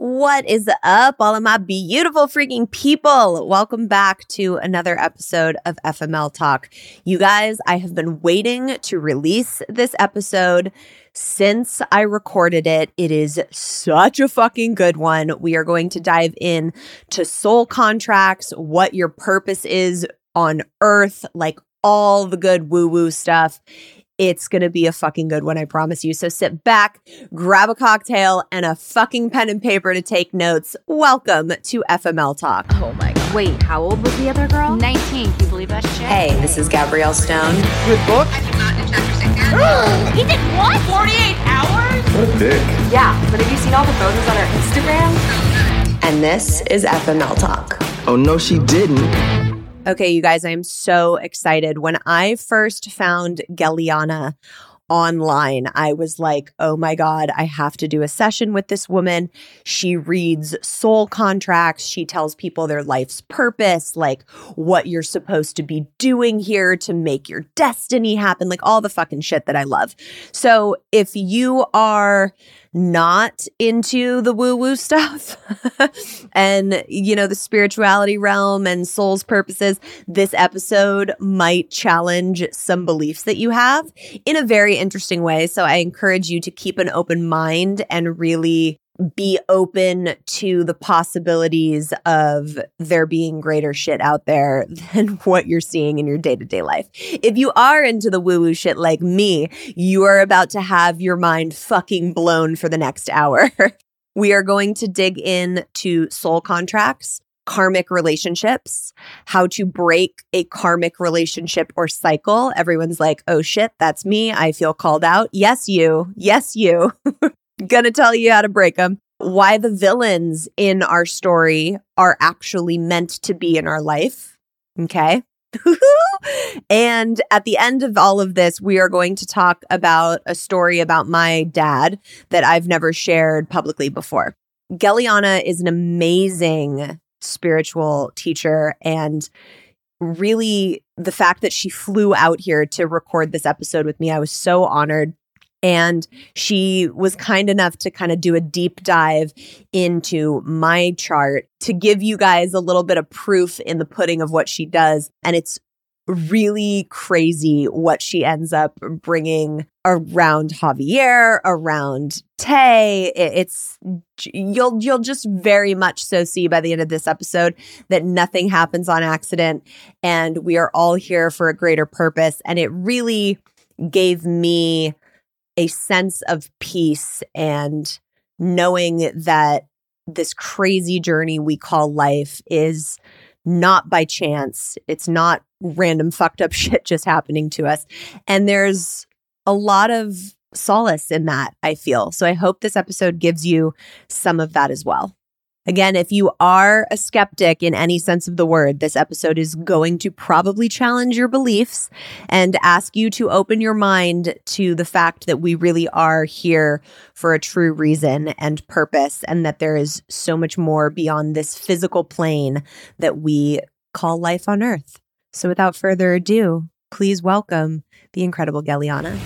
What is up, all of my beautiful freaking people? Welcome back to another episode of FML Talk. You guys, I have been waiting to release this episode since I recorded it. It is such a fucking good one. We are going to dive in to soul contracts, what your purpose is on Earth, like all the good woo-woo stuff. It's going to be a fucking good one, I promise you. So sit back, grab a cocktail, and a fucking pen and paper to take notes. Welcome to FML Talk. Oh my God. Wait, how old was the other girl? 19. Can you believe that shit? Hey, this is Gabrielle Stone. Good book? I did not detect He did what? 48 hours? What a dick. Yeah, but have you seen all the photos on her Instagram? And this is FML Talk. Oh, no, she didn't. Okay, you guys, I am so excited. When I first found Geliana online, I was like, oh my God, I have to do a session with this woman. She reads soul contracts. She tells people their life's purpose, like what you're supposed to be doing here to make your destiny happen, like all the fucking shit that I love. So if you are not into the woo-woo stuff and, you know, the spirituality realm and soul's purposes, this episode might challenge some beliefs that you have in a very interesting way. So I encourage you to keep an open mind and really be open to the possibilities of there being greater shit out there than what you're seeing in your day-to-day life. If you are into the woo-woo shit like me, you are about to have your mind fucking blown for the next hour. We are going to dig into soul contracts, karmic relationships, how to break a karmic relationship or cycle. Everyone's like, oh shit, that's me. I feel called out. Yes, you. Yes, you. Gonna tell you how to break them. Why the villains in our story are actually meant to be in our life. Okay. And at the end of all of this, we are going to talk about a story about my dad that I've never shared publicly before. Geliana is an amazing spiritual teacher, and really the fact that she flew out here to record this episode with me, I was so honored. And she was kind enough to kind of do a deep dive into my chart to give you guys a little bit of proof in the pudding of what she does. And it's really crazy what she ends up bringing around Javier, around Tay. You'll just very much so see by the end of this episode that nothing happens on accident, and we are all here for a greater purpose. And it really gave me a sense of peace and knowing that this crazy journey we call life is not by chance. It's not random fucked up shit just happening to us. And there's a lot of solace in that, I feel. So I hope this episode gives you some of that as well. Again, if you are a skeptic in any sense of the word, this episode is going to probably challenge your beliefs and ask you to open your mind to the fact that we really are here for a true reason and purpose, and that there is so much more beyond this physical plane that we call life on Earth. So without further ado, please welcome the incredible Geliana.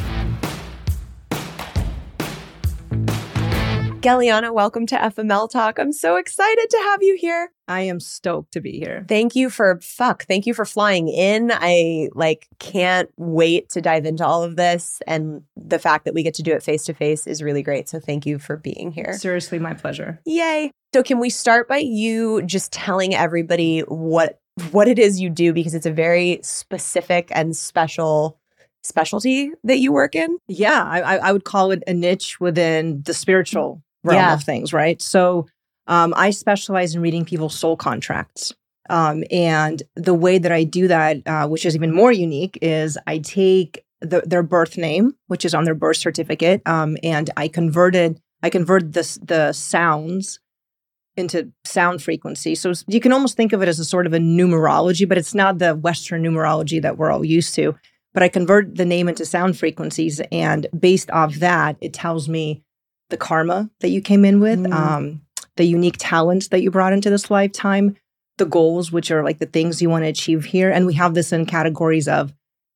Geliana, welcome to FML Talk. I'm so excited to have you here. I am stoked to be here. Thank you for flying in. I can't wait to dive into all of this. And the fact that we get to do it face to face is really great. So thank you for being here. Seriously, my pleasure. Yay. So can we start by you just telling everybody what it is you do? Because it's a very specific and specialty that you work in. Yeah, I would call it a niche within the spiritual realm of things, right? So I specialize in reading people's soul contracts. And the way that I do that, which is even more unique, is I take their birth name, which is on their birth certificate, and I convert the sounds into sound frequency. So you can almost think of it as a sort of a numerology, but it's not the Western numerology that we're all used to. But I convert the name into sound frequencies, and based off that, it tells me the karma that you came in with, the unique talents that you brought into this lifetime, the goals, which are like the things you want to achieve here. And we have this in categories of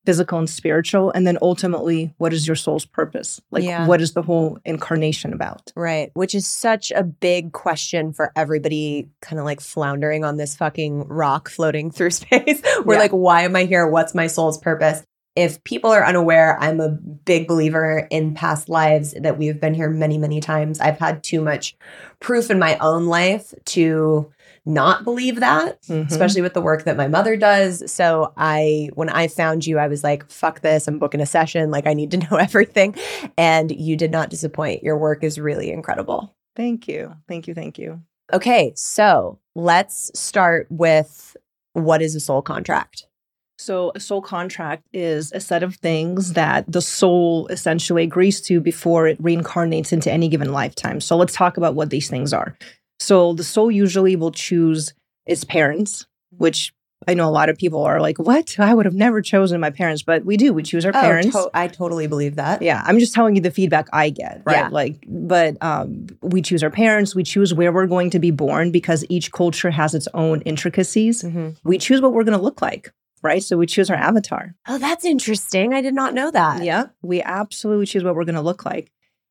physical and spiritual, and then ultimately, what is your soul's purpose? Like, what is the whole incarnation about? Right. Which is such a big question for everybody kind of like floundering on this fucking rock floating through space. We're like, why am I here? What's my soul's purpose? If people are unaware, I'm a big believer in past lives, that we've been here many, many times. I've had too much proof in my own life to not believe that, especially with the work that my mother does. So when I found you, I was like, fuck this, I'm booking a session. Like, I need to know everything. And you did not disappoint. Your work is really incredible. Thank you. Thank you. Thank you. Okay, so let's start with, what is a soul contract? So a soul contract is a set of things that the soul essentially agrees to before it reincarnates into any given lifetime. So let's talk about what these things are. So the soul usually will choose its parents, which I know a lot of people are like, what? I would have never chosen my parents, but we do. We choose our parents. I totally believe that. Yeah. I'm just telling you the feedback I get, right? Yeah. We choose our parents. We choose where we're going to be born because each culture has its own intricacies. We choose what we're going to look like, right? So we choose our avatar. Oh, that's interesting. I did not know that. Yeah. We absolutely choose what we're going to look like.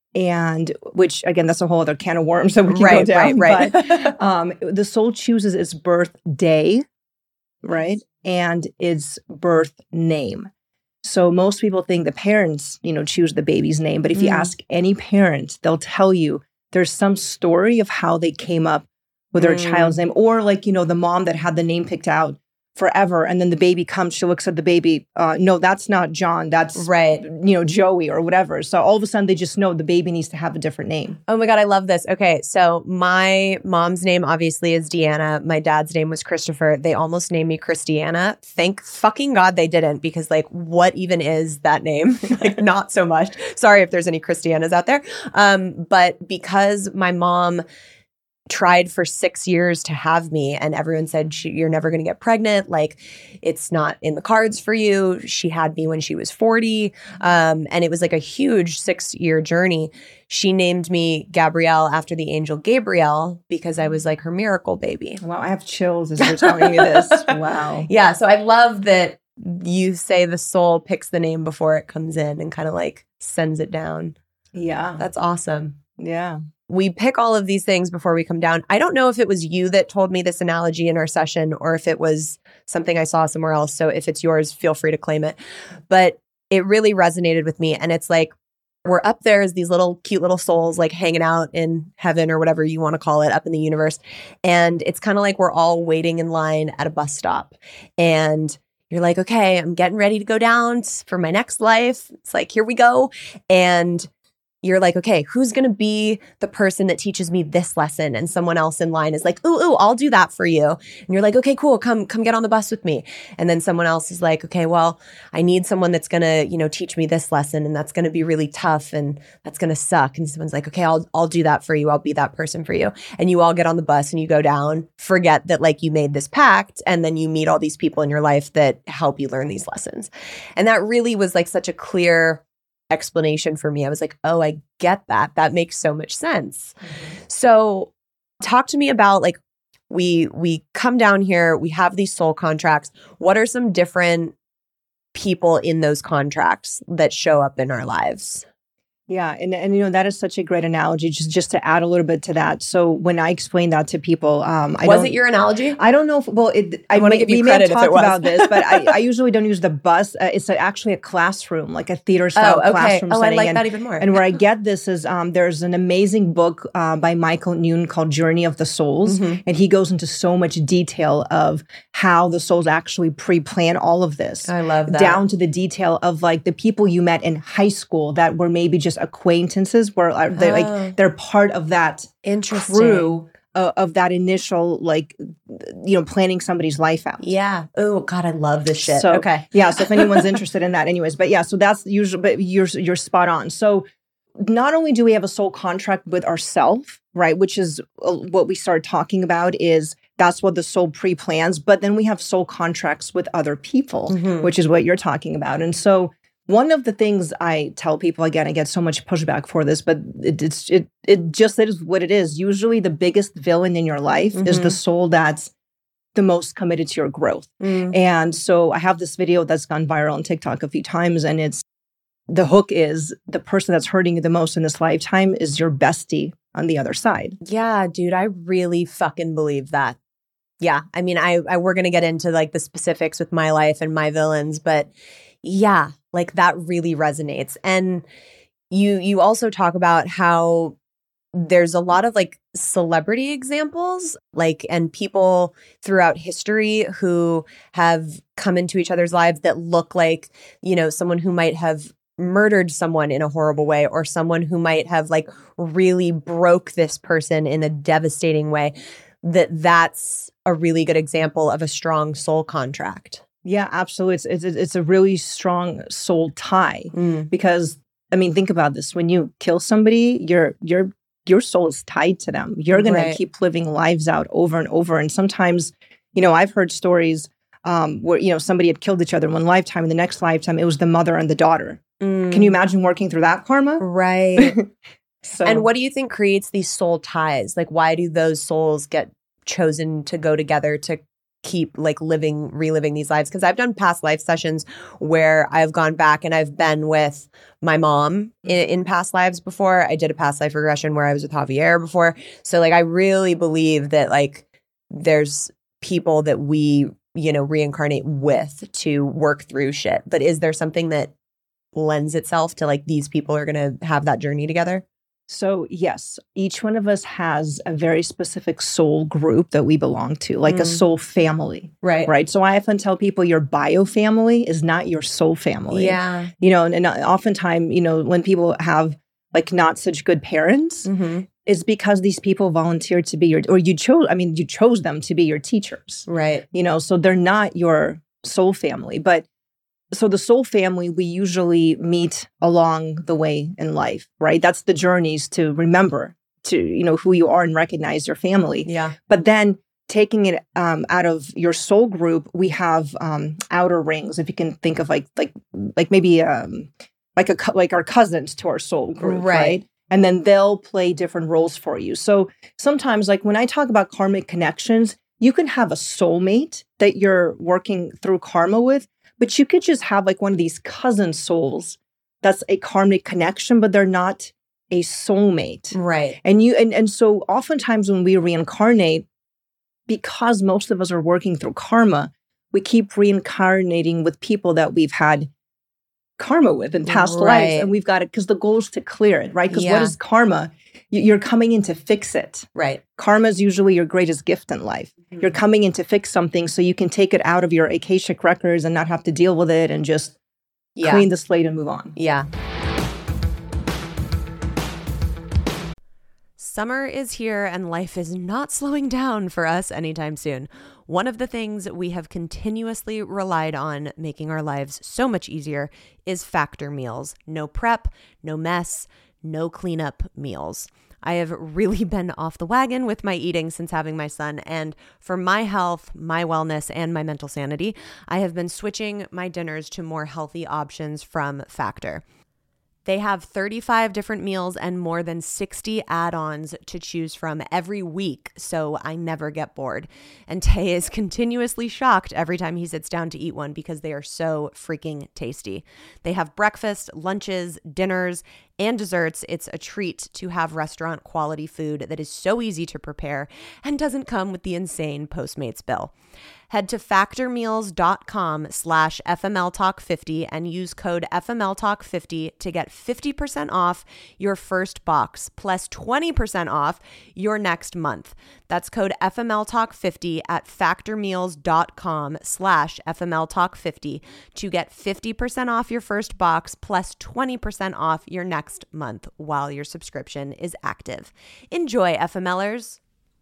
And which, again, that's a whole other can of worms that we can go down. Right. But the soul chooses its birth day, right? And its birth name. So most people think the parents, choose the baby's name. But if you ask any parent, they'll tell you there's some story of how they came up with their child's name. Or like, the mom that had the name picked out forever. And then the baby comes, she looks at the baby. No, that's not John. That's, Joey or whatever. So all of a sudden they just know the baby needs to have a different name. Oh my God, I love this. Okay, so my mom's name obviously is Deanna. My dad's name was Christopher. They almost named me Christiana. Thank fucking God they didn't, because like, what even is that name? Like, not so much. Sorry if there's any Christianas out there. But because my mom tried for 6 years to have me, and everyone said, you're never going to get pregnant. Like, it's not in the cards for you. She had me when she was 40. And it was like a huge 6-year journey. She named me Gabrielle after the angel Gabriel because I was like her miracle baby. Wow. I have chills as you're telling me this. Wow. Yeah. So I love that you say the soul picks the name before it comes in and kind of like sends it down. Yeah. That's awesome. Yeah. We pick all of these things before we come down. I don't know if it was you that told me this analogy in our session or if it was something I saw somewhere else. So if it's yours, feel free to claim it. But it really resonated with me. And it's like, we're up there as these little cute little souls, like hanging out in heaven or whatever you want to call it, up in the universe. And it's kind of like we're all waiting in line at a bus stop. And you're like, okay, I'm getting ready to go down for my next life. It's like, here we go. And you're like, okay, who's going to be the person that teaches me this lesson? And someone else in line is like, ooh, I'll do that for you. And you're like, okay, cool. Come get on the bus with me. And then someone else is like, okay, well, I need someone that's going to, teach me this lesson. And that's going to be really tough. And that's going to suck. And someone's like, okay, I'll do that for you. I'll be that person for you. And you all get on the bus and you go down, forget that like you made this pact. And then you meet all these people in your life that help you learn these lessons. And that really was like such a clear explanation for me. I was like, oh, I get that. That makes so much sense. So talk to me about like, we come down here, we have these soul contracts. What are some different people in those contracts that show up in our lives? Yeah. And that is such a great analogy, just to add a little bit to that. So when I explain that to people, was it your analogy? I don't know if, I want to give you credit if it was. About this, but I usually don't use the bus. It's actually a classroom, like a theater style classroom setting. I like that even more. And where I get this is there's an amazing book by Michael Newton called Journey of the Souls. And he goes into so much detail of how the souls actually pre-plan all of this. I love that. Down to the detail of like the people you met in high school that were maybe just acquaintances, where they're part of that crew of that initial planning somebody's life out. Yeah. Oh God, I love this shit. So, okay. Yeah. So if anyone's interested in that, anyways, but yeah. So that's usually, but you're spot on. So not only do we have a soul contract with ourselves, right, which is what we started talking about, is that's what the soul pre-plans, but then we have soul contracts with other people, which is what you're talking about. And so one of the things I tell people, again, I get so much pushback for this, but it just is what it is. Usually the biggest villain in your life is the soul that's the most committed to your growth. And so I have this video that's gone viral on TikTok a few times, and the hook is the person that's hurting you the most in this lifetime is your bestie on the other side. Yeah, dude, I really fucking believe that. Yeah, I mean, we're going to get into like the specifics with my life and my villains, but yeah, like that really resonates. And you also talk about how there's a lot of like celebrity examples, like, and people throughout history who have come into each other's lives that look like, you know, someone who might have murdered someone in a horrible way, or someone who might have like really broke this person in a devastating way. That's a really good example of a strong soul contract. Yeah, absolutely. It's a really strong soul tie because, I mean, think about this. When you kill somebody, your soul is tied to them. You're going to keep living lives out over and over. And sometimes, you know, I've heard stories where, you know, somebody had killed each other in one lifetime, and the next lifetime it was the mother and the daughter. Can you imagine working through that karma? Right. So, and what do you think creates these soul ties? Like, why do those souls get chosen to go together to keep like reliving these lives? Because I've done past life sessions where I've gone back and I've been with my mom in past lives before. I did a past life regression where I was with Javier before. So like, I really believe that like there's people that we, you know, reincarnate with to work through shit. But is there something that lends itself to like these people are going to have that journey together? So yes, each one of us has a very specific soul group that we belong to, like a soul family. Right. So I often tell people your bio family is not your soul family. Yeah. You know, and oftentimes, you know, when people have like not such good parents, is because these people volunteered to be you chose them to be your teachers. Right. You know, so they're not your soul family. But so the soul family, we usually meet along the way in life, right? That's the journeys to remember to, you know, who you are and recognize your family. Yeah. But then taking it out of your soul group, we have outer rings. If you can think of like maybe like our cousins to our soul group, right? And then they'll play different roles for you. So sometimes, like when I talk about karmic connections, you can have a soulmate that you're working through karma with. But you could just have like one of these cousin souls that's a karmic connection, but they're not a soulmate. Right. And so oftentimes when we reincarnate, because most of us are working through karma, we keep reincarnating with people that we've had karma with in past lives. And we've got it because the goal is to clear it, right? Because what is karma? You're coming in to fix it. Right. Karma is usually your greatest gift in life. You're coming in to fix something so you can take it out of your Akashic records and not have to deal with it and just clean the slate and move on. Yeah. Summer is here and life is not slowing down for us anytime soon. One of the things we have continuously relied on making our lives so much easier is Factor meals. No prep, no mess, no cleanup meals. I have really been off the wagon with my eating since having my son, and for my health, my wellness, and my mental sanity, I have been switching my dinners to more healthy options from Factor. They have 35 different meals and more than 60 add-ons to choose from every week, so I never get bored. And Tay is continuously shocked every time he sits down to eat one because they are so freaking tasty. They have breakfast, lunches, dinners, and desserts. It's a treat to have restaurant quality food that is so easy to prepare and doesn't come with the insane Postmates bill. Head to factormeals.com/FMLTalk50 and use code FMLTalk50 to get 50% off your first box plus 20% off your next month. That's code FMLTalk50 at factormeals.com/FMLTalk50 to get 50% off your first box plus 20% off your next month while your subscription is active. Enjoy, FMLers.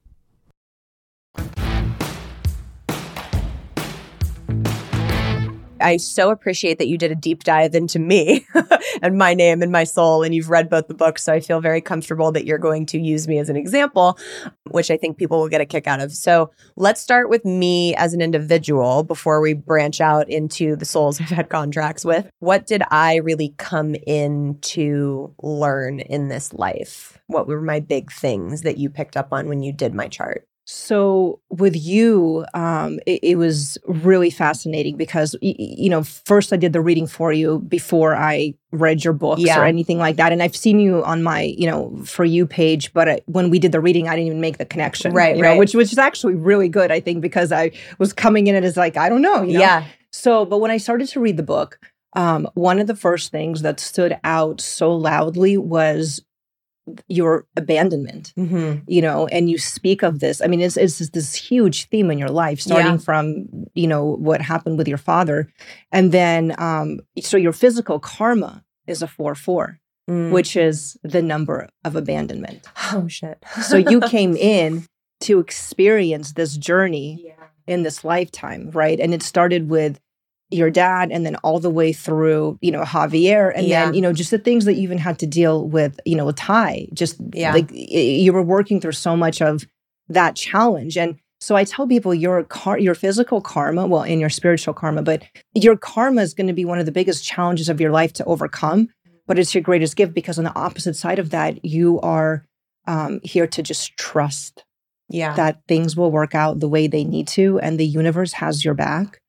I so appreciate that you did a deep dive into me and my name and my soul, and you've read both the books, so I feel very comfortable that you're going to use me as an example, which I think people will get a kick out of. So let's start with me as an individual before we branch out into the souls I've had contracts with. What did I really come in to learn in this life? What were my big things that you picked up on when you did my chart? So with you, it was really fascinating because, first I did the reading for you before I read your books or anything like that. And I've seen you on my, For You page, but when we did the reading, I didn't even make the connection. Right. Which is actually really good, I think, because I was coming in and it's like, I don't know. Yeah. So, but when I started to read the book, one of the first things that stood out so loudly was your abandonment, and you speak of this. I mean, it's this huge theme in your life, starting from, what happened with your father. And then, so your physical karma is a 4/4, which is the number of abandonment. Oh, shit. So you came in to experience this journey in this lifetime, right? And it started with your dad, and then all the way through, Javier, and then, just the things that you even had to deal with, with Ty, just like you were working through so much of that challenge. And so I tell people your physical karma, well, and your spiritual karma, but your karma is going to be one of the biggest challenges of your life to overcome, but it's your greatest gift because on the opposite side of that, you are here to just trust that things will work out the way they need to, and the universe has your back.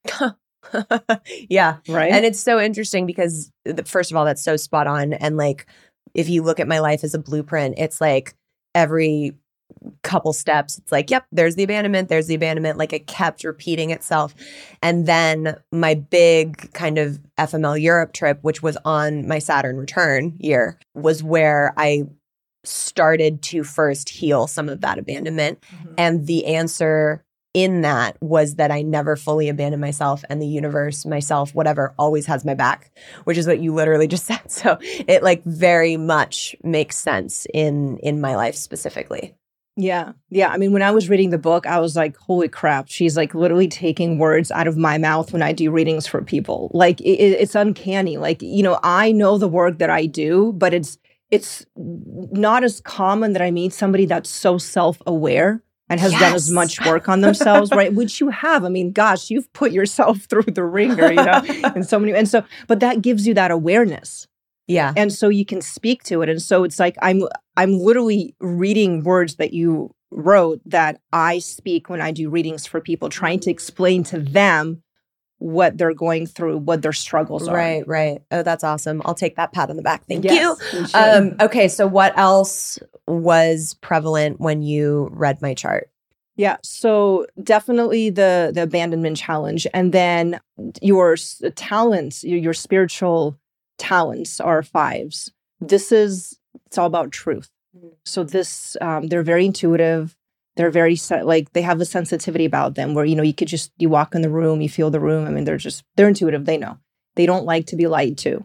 Yeah. Right. And it's so interesting because, first of all, that's so spot on. And like, if you look at my life as a blueprint, it's like every couple steps, it's like, yep, there's the abandonment. Like it kept repeating itself. And then my big kind of FML Europe trip, which was on my Saturn return year, was where I started to first heal some of that abandonment. And the answer in that was that I never fully abandoned myself, and the universe, myself, whatever, always has my back, which is what you literally just said. So it like very much makes sense in my life specifically. Yeah. I mean, when I was reading the book, I was like, holy crap, she's like literally taking words out of my mouth when I do readings for people. Like it's uncanny. Like, I know the work that I do, but it's not as common that I meet somebody that's so self-aware and has done as much work on themselves, right? Which you have. I mean, gosh, you've put yourself through the ringer, and so many. And so, but that gives you that awareness. Yeah. And so you can speak to it. And so it's like, I'm literally reading words that you wrote that I speak when I do readings for people, trying to explain to them what they're going through, what their struggles are. Right. Oh, that's awesome. I'll take that pat on the back. Thank you. you. Okay. So what else was prevalent when you read my chart? Yeah. So definitely the abandonment challenge. And then your talents, your spiritual talents are 5s. It's all about truth. So this, they're very intuitive. They're very they have a sensitivity about them where, you walk in the room, you feel the room. I mean, they're intuitive. They know. They don't like to be lied to.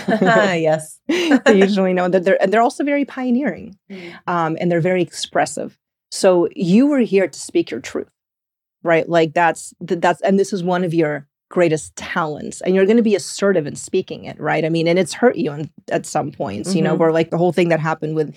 Yes. They usually know that they're also very pioneering, and they're very expressive. So you were here to speak your truth, right? Like that's, and this is one of your greatest talents, and you're going to be assertive in speaking it, right? I mean, and it's hurt you at some points, where like the whole thing that happened with,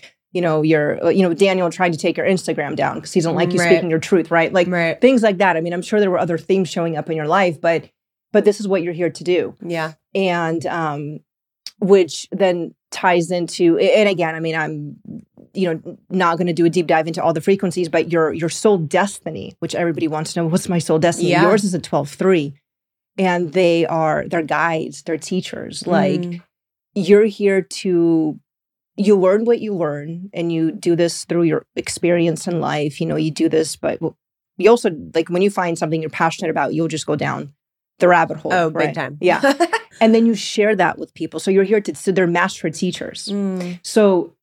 Daniel trying to take your Instagram down because he doesn't like you speaking your truth, right? Like things like that. I mean, I'm sure there were other themes showing up in your life, but this is what you're here to do. Yeah. And, which then ties into, and again, I mean, I'm, not going to do a deep dive into all the frequencies, but your soul destiny, which everybody wants to know, what's my soul destiny? Yeah. Yours is a 12-3, and they're guides, they're teachers. Like you're here you learn what you learn, and you do this through your experience in life. You do this, but you also, like, when you find something you're passionate about, you'll just go down the rabbit hole. Oh, right? Big time. Yeah. And then you share that with people. So you're here so they're master teachers. So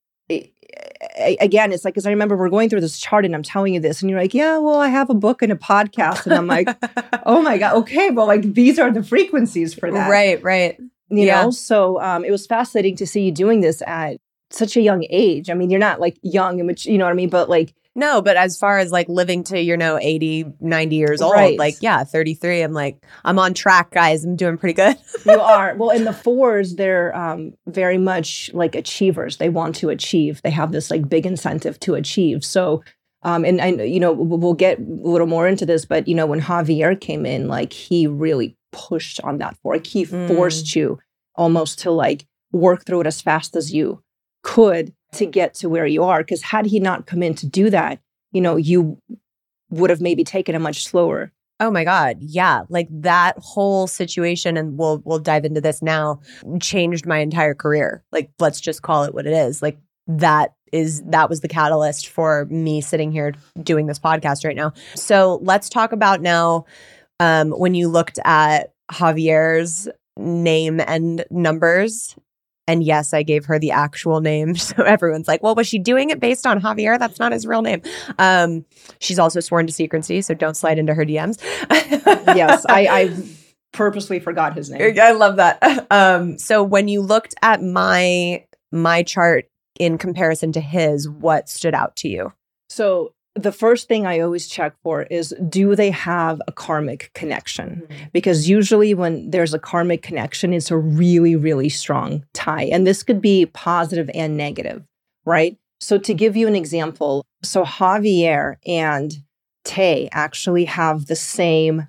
again, it's like, because I remember we're going through this chart and I'm telling you this, and you're like, yeah, well, I have a book and a podcast. And I'm like, oh my God. Okay. Well, like, these are the frequencies for that. Right. You know? So it was fascinating to see you doing this at such a young age. I mean, you're not like young and mature, you know what I mean? But like, no, but as far as like living to, 80, 90 years old, like, 33, I'm like, I'm on track, guys. I'm doing pretty good. You are. Well, in the 4s, they're very much like achievers. They want to achieve. They have this like big incentive to achieve. So, and I, we'll get a little more into this, but, when Javier came in, like, he really pushed on that for, like, he forced you almost to like work through it as fast as you could to get to where you are. Because had he not come in to do that, you would have maybe taken it much slower. Oh my God. Yeah. Like that whole situation, and we'll dive into this now, changed my entire career. Like, let's just call it what it is. Like that was the catalyst for me sitting here doing this podcast right now. So let's talk about now when you looked at Javier's name and numbers. And yes, I gave her the actual name. So everyone's like, well, was she doing it based on Javier? That's not his real name. She's also sworn to secrecy, so don't slide into her DMs. Yes, I purposely forgot his name. I love that. So when you looked at my chart in comparison to his, what stood out to you? So the first thing I always check for is, do they have a karmic connection? Mm-hmm. Because usually when there's a karmic connection, it's a really, really strong tie. And this could be positive and negative, right? So to give you an example, so Javier and Tay actually have the same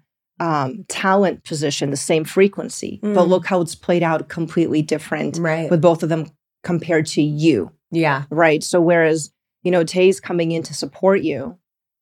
talent position, the same frequency. But look how it's played out completely different with both of them compared to you. Yeah. Right. So whereas, Tay's coming in to support you,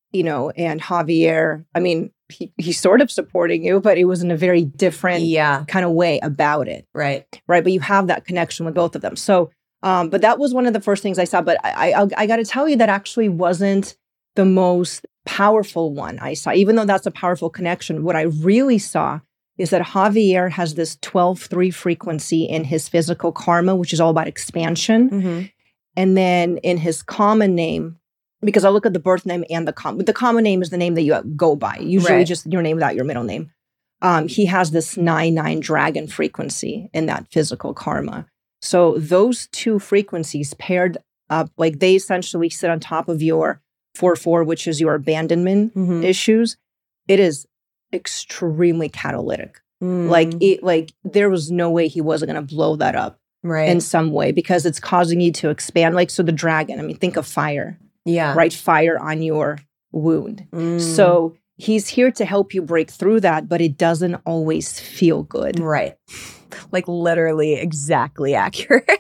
and Javier, I mean, he's sort of supporting you, but it was in a very different kind of way about it. Right. Right. But you have that connection with both of them. So, but that was one of the first things I saw. But I got to tell you, that actually wasn't the most powerful one I saw, even though that's a powerful connection. What I really saw is that Javier has this 12-3 frequency in his physical karma, which is all about expansion. Mm-hmm. And then in his common name, because I look at the birth name and the common name is the name that you go by, usually just your name without your middle name. He has this 9-9 dragon frequency in that physical karma. So those two frequencies paired up, like they essentially sit on top of your 4-4, which is your abandonment issues. It is extremely catalytic. Like there was no way he wasn't going to blow that up. Right. In some way, because it's causing you to expand. Like, so the dragon, I mean, think of fire. Yeah. Right? Fire on your wound. So he's here to help you break through that, but it doesn't always feel good. Right. Like literally exactly accurate.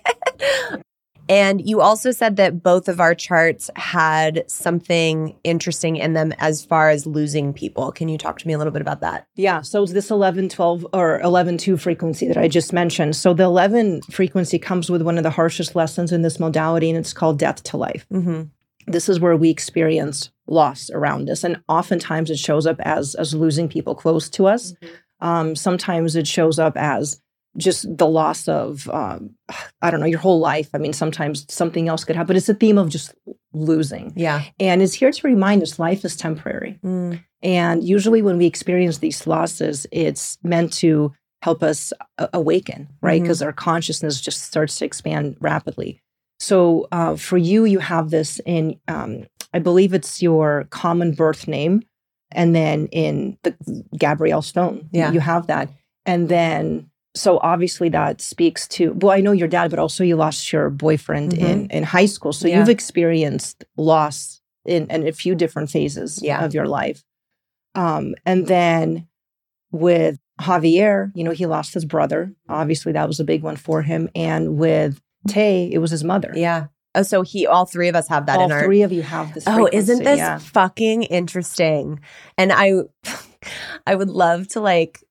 And you also said that both of our charts had something interesting in them as far as losing people. Can you talk to me a little bit about that? Yeah. So it's this 11-12 or 11-2 frequency that I just mentioned. So the 11 frequency comes with one of the harshest lessons in this modality, and it's called death to life. Mm-hmm. This is where we experience loss around us. And oftentimes it shows up as losing people close to us. Mm-hmm. Sometimes it shows up as just the loss of, I don't know, your whole life. I mean, sometimes something else could happen. It's a theme of just losing. Yeah. And it's here to remind us life is temporary. And usually when we experience these losses, it's meant to help us awaken, right? Because our consciousness just starts to expand rapidly. So for you, you have this in, I believe it's your common birth name. And then in the Gabrielle Stone, you have that. And then so obviously that speaks to, well, I know your dad, but also you lost your boyfriend in high school. So you've experienced loss in a few different phases of your life. And then with Javier, he lost his brother. Obviously that was a big one for him. And with Tay, it was his mother. Yeah. Oh, so all three of us have that in our... All three of you have this frequency. Oh, isn't this fucking interesting? And I would love to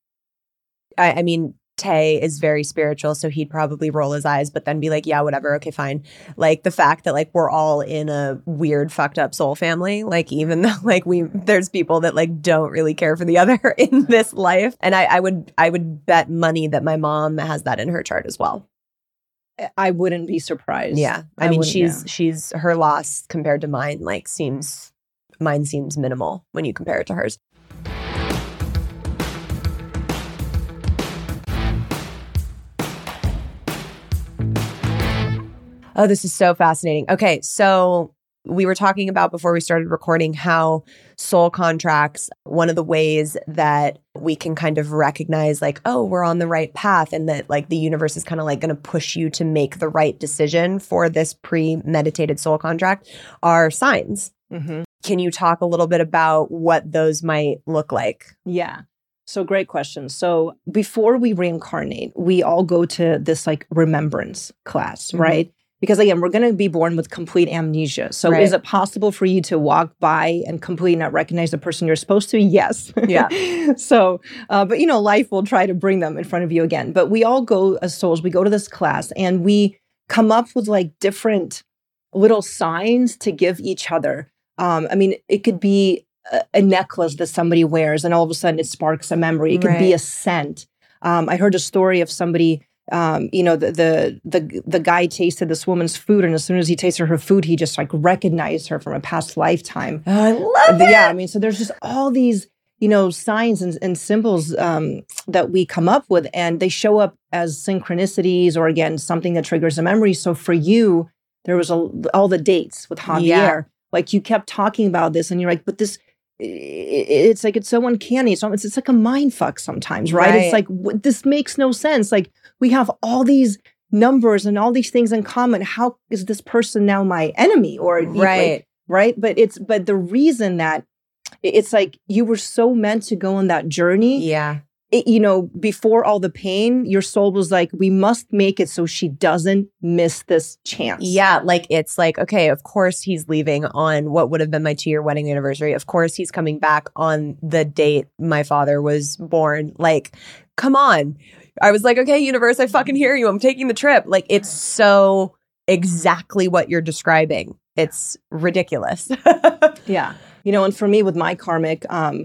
I mean, Tay is very spiritual, so he'd probably roll his eyes, but then be like, yeah, whatever, okay, fine. Like the fact that we're all in a weird, fucked up soul family, even though there's people that don't really care for the other in this life. And I would bet money that my mom has that in her chart as well. I wouldn't be surprised. Yeah. I mean, she's her loss compared to mine, mine seems minimal when you compare it to hers. Oh, this is so fascinating. Okay, so we were talking about before we started recording how soul contracts, one of the ways that we can kind of recognize oh, we're on the right path, and that the universe is kind of going to push you to make the right decision for this premeditated soul contract are signs. Mm-hmm. Can you talk a little bit about what those might look like? Yeah. So great question. So before we reincarnate, we all go to this remembrance class, right? because again, we're going to be born with complete amnesia. So is it possible for you to walk by and completely not recognize the person you're supposed to? Yes. Yeah. So, but you know, life will try to bring them in front of you again. But we all go as souls, we go to this class and we come up with like different little signs to give each other. I mean, it could be a necklace that somebody wears and all of a sudden it sparks a memory. It could be a scent. I heard a story of somebody, you know, the guy tasted this woman's food, and as soon as he tasted her food, he just like recognized her from a past lifetime. Oh, I love it. Yeah, I mean, so there's just all these, you know, signs and symbols that we come up with, and they show up as synchronicities or again something that triggers a memory. So for you, there was all the dates with Javier. Yeah. Like you kept talking about this, and you're like, but this. It's like it's so uncanny. It's like a mind fuck sometimes, right? It's like this makes no sense. Like we have all these numbers and all these things in common. How is this person now my enemy? Or right? But the reason that it's like you were so meant to go on that journey. Yeah. You know, before all the pain, your soul was like, we must make it so she doesn't miss this chance. Yeah, like it's like, okay, of course he's leaving on what would have been my 2-year wedding anniversary. Of course he's coming back on the date my father was born. Like, come on. I was like, okay, universe, I fucking hear you. I'm taking the trip. Like, it's so exactly what you're describing. It's ridiculous. Yeah. You know, and for me with my karmic,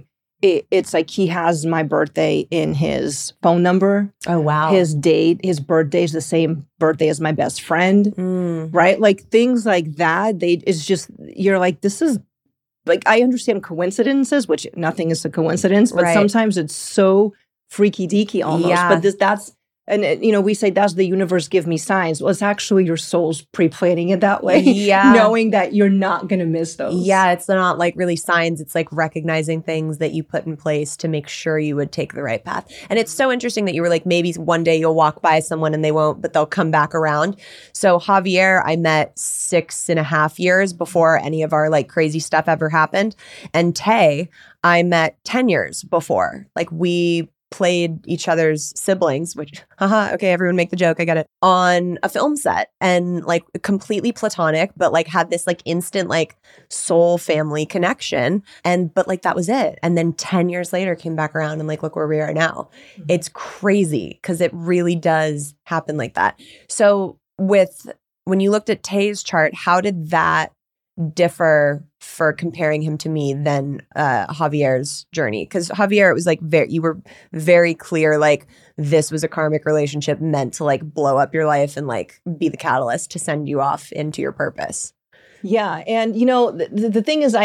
it's like he has my birthday in his phone number. Oh, wow. His date, his birthday is the same birthday as my best friend, right? Like things like that, it's just, you're like, this is, like, I understand coincidences, which nothing is a coincidence, but sometimes it's so freaky deaky almost. Yeah. But that's, and, you know, we say that's the universe give me signs. Well, it's actually your soul's pre-planning it that way. Yeah. Knowing that you're not going to miss those. Yeah, it's not like really signs. It's like recognizing things that you put in place to make sure you would take the right path. And it's so interesting that you were like, maybe one day you'll walk by someone and they won't, but they'll come back around. So Javier, I met 6.5 years before any of our like crazy stuff ever happened. And Tay, I met 10 years before. Like we played each other's siblings, which, okay, everyone make the joke, I get it, on a film set, and like completely platonic, but like had this like instant like soul family connection, but like that was it. And then 10 years later came back around and like look where we are now. It's crazy because it really does happen like that. So when you looked at Tay's chart, how did that differ for comparing him to me than Javier's journey? Because Javier, it was like you were very clear, like this was a karmic relationship meant to like blow up your life and like be the catalyst to send you off into your purpose. Yeah. And you know, the thing is, I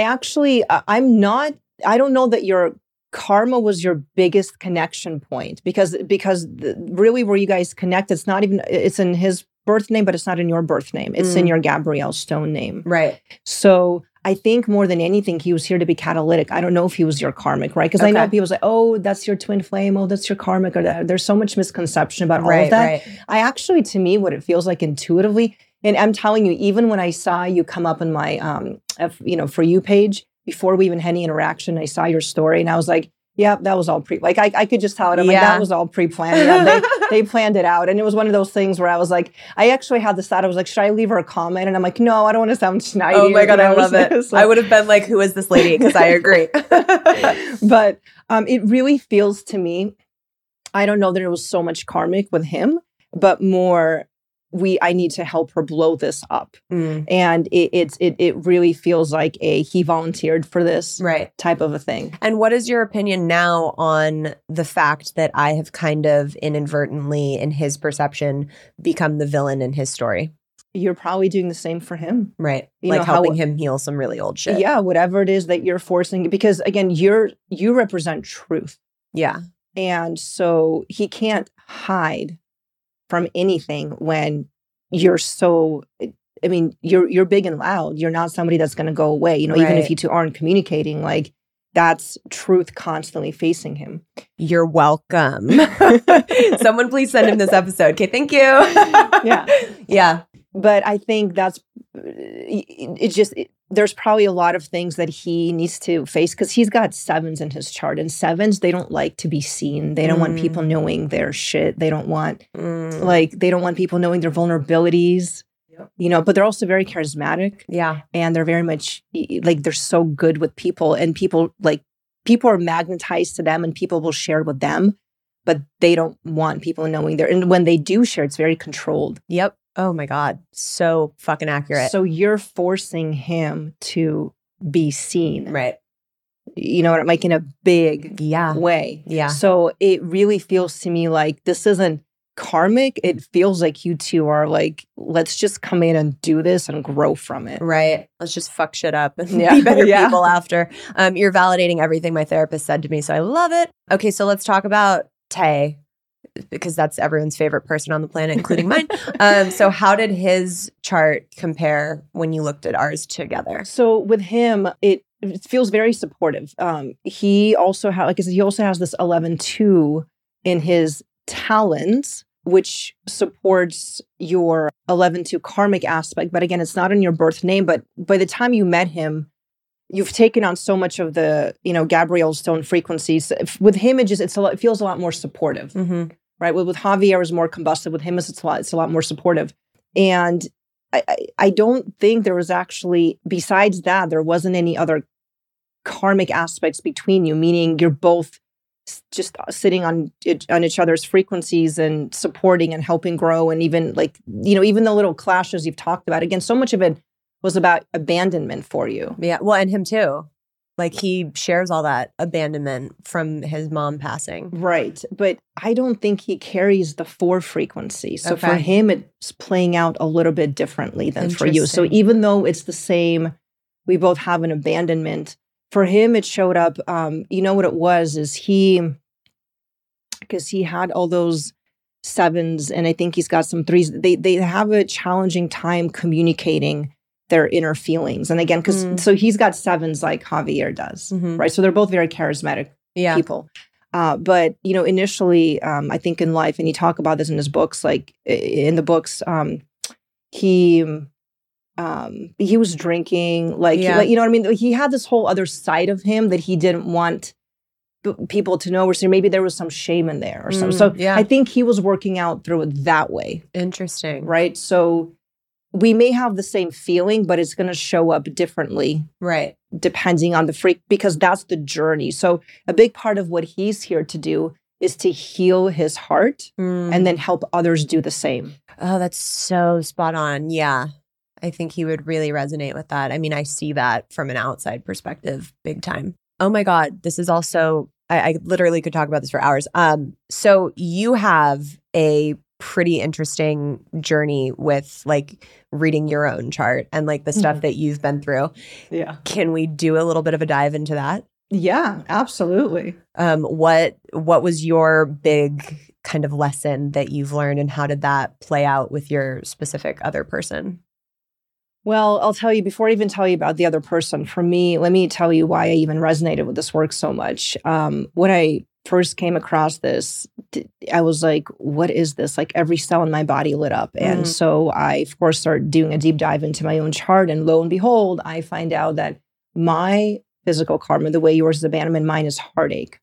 don't know that your karma was your biggest connection point, because really where you guys connect, it's in his birth name, but it's not in your birth name. It's in your Gabrielle Stone name. Right. So I think more than anything, he was here to be catalytic. I don't know if he was your karmic, right? Because I know people say, oh, that's your twin flame. Oh, that's your karmic. Or that. There's so much misconception about all of that. Right. I actually, to me, what it feels like intuitively, and I'm telling you, even when I saw you come up in my, For You page, before we even had any interaction, I saw your story and I was like, yeah, that was all like I could just tell it. I'm like, that was all pre-planned. Yeah, they planned it out. And it was one of those things where I was like, I actually had this thought. I was like, should I leave her a comment? And I'm like, no, I don't want to sound snidey. Oh my God, I love it. So, I would have been like, who is this lady? Because I agree. But it really feels to me, I don't know that it was so much karmic with him, but more I need to help her blow this up. And it really feels like he volunteered for this type of a thing. And what is your opinion now on the fact that I have kind of inadvertently, in his perception, become the villain in his story? You're probably doing the same for him. Right. Like helping him heal some really old shit. Yeah, whatever it is that you're forcing. Because again, you represent truth. Yeah. And so he can't hide from anything when you're so, I mean, you're big and loud. You're not somebody that's going to go away. You know, even if you two aren't communicating, like that's truth constantly facing him. You're welcome. Someone please send him this episode. Okay, thank you. Yeah. But I think there's probably a lot of things that he needs to face because he's got 7s in his chart, and 7s, they don't like to be seen. They don't want people knowing their shit. They don't want they don't want people knowing their vulnerabilities. But they're also very charismatic. Yeah. And they're very much like, they're so good with people, and people are magnetized to them, and people will share with them, but they don't want people knowing and when they do share, it's very controlled. Yep. Oh my God. So fucking accurate. So you're forcing him to be seen. Right. Like in a big way. Yeah. So it really feels to me like this isn't karmic. It feels like you two are like, let's just come in and do this and grow from it. Right. Let's just fuck shit up and be better people after. You're validating everything my therapist said to me, so I love it. Okay, so let's talk about Tay, because that's everyone's favorite person on the planet, including mine. So how did his chart compare when you looked at ours together? So with him, it feels very supportive. He also he also has this 11-2 in his talents, which supports your 11-2 karmic aspect. But again, it's not in your birth name. But by the time you met him, you've taken on so much of the, Gabrielle Stone frequencies. With him, it feels a lot more supportive, right? With Javier, is more combustive. With him, it's a lot more supportive. And I don't think there was actually, besides that, there wasn't any other karmic aspects between you, meaning you're both just sitting on each other's frequencies and supporting and helping grow. And even even the little clashes you've talked about, again, so much of it was about abandonment for you. Yeah. Well, and him too. Like he shares all that abandonment from his mom passing. Right. But I don't think he carries the 4 frequency. So for him, it's playing out a little bit differently than for you. So even though it's the same, we both have an abandonment. For him, it showed up, what it was is because he had all those 7s, and I think he's got some 3s. They have a challenging time communicating their inner feelings. And again, so he's got 7s like Javier does, right? So they're both very charismatic people. But, initially, I think in life, and you talk about this in his books, like in the books, he was drinking, you know what I mean? He had this whole other side of him that he didn't want people to know, or so maybe there was some shame in there or something. So I think he was working out through it that way. Interesting. Right? So we may have the same feeling, but it's going to show up differently. Right. Depending on the freak, because that's the journey. So a big part of what he's here to do is to heal his heart and then help others do the same. Oh, that's so spot on. Yeah. I think he would really resonate with that. I mean, I see that from an outside perspective, big time. Oh my God, this is also, I literally could talk about this for hours. So you have a pretty interesting journey with like reading your own chart and like the stuff that you've been through. Yeah. Can we do a little bit of a dive into that? Yeah, absolutely. What was your big kind of lesson that you've learned, and how did that play out with your specific other person? Well, I'll tell you, before I even tell you about the other person, for me, let me tell you why I even resonated with this work so much. When I first came across this, I was like, what is this? Like every cell in my body lit up. And so I, of course, started doing a deep dive into my own chart. And lo and behold, I find out that my physical karma, the way yours is abandonment, mine is heartache.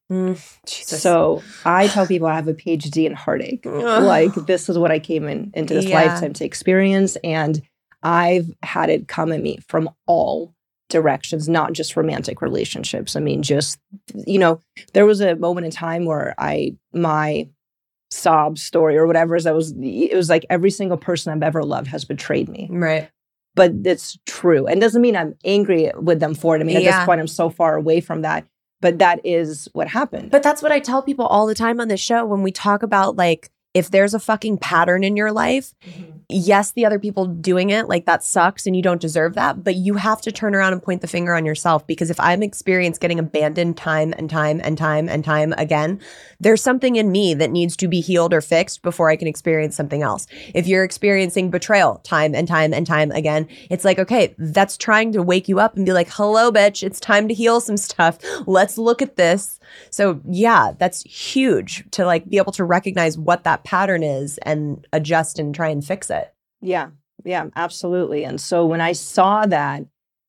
So I tell people I have a PhD in heartache. Like this is what I came into this lifetime to experience. And I've had it come at me from all directions, not just romantic relationships. I mean, just, there was a moment in time where my sob story or whatever, it was like every single person I've ever loved has betrayed me. Right. But it's true. And doesn't mean I'm angry with them for it. I mean, at this point, I'm so far away from that. But that is what happened. But that's what I tell people all the time on this show when we talk about like, if there's a fucking pattern in your life, yes, the other people doing it, like that sucks and you don't deserve that. But you have to turn around and point the finger on yourself, because if I'm experienced getting abandoned time and time and time and time again, there's something in me that needs to be healed or fixed before I can experience something else. If you're experiencing betrayal time and time and time again, it's like, okay, that's trying to wake you up and be like, hello, bitch, it's time to heal some stuff. Let's look at this. So yeah, that's huge to like be able to recognize what that pattern is and adjust and try and fix it. Yeah, absolutely. And so when I saw that,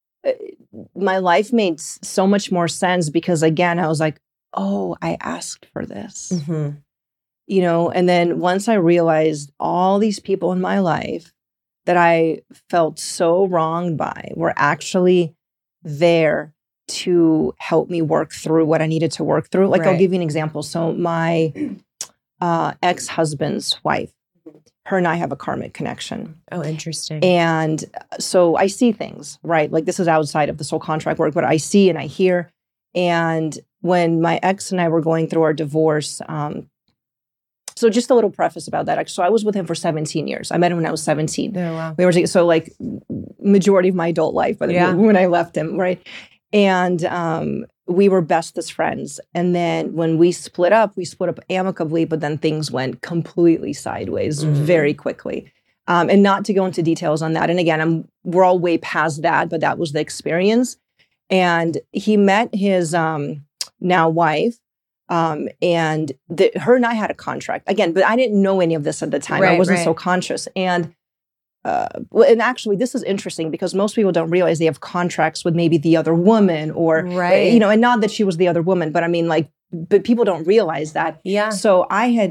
my life made so much more sense, because again, I was like, oh, I asked for this, and then once I realized all these people in my life that I felt so wronged by were actually there to help me work through what I needed to work through. Like, I'll give you an example. So my ex-husband's wife, her and I have a karmic connection. Oh, interesting. And so I see things, right? Like, this is outside of the soul contract work, but I see and I hear. And when my ex and I were going through our divorce, so just a little preface about that. So I was with him for 17 years. I met him when I was 17. Oh, wow. We were so like majority of my adult life when I left him, right? And we were bestest friends. And then when we split up amicably, but then things went completely sideways very quickly. And not to go into details on that. And again, we're all way past that, but that was the experience. And he met his now wife, and her and I had a contract again, but I didn't know any of this at the time. I wasn't so conscious. And and actually, this is interesting because most people don't realize they have contracts with maybe the other woman or, and not that she was the other woman, but I mean, like, but people don't realize that. Yeah. So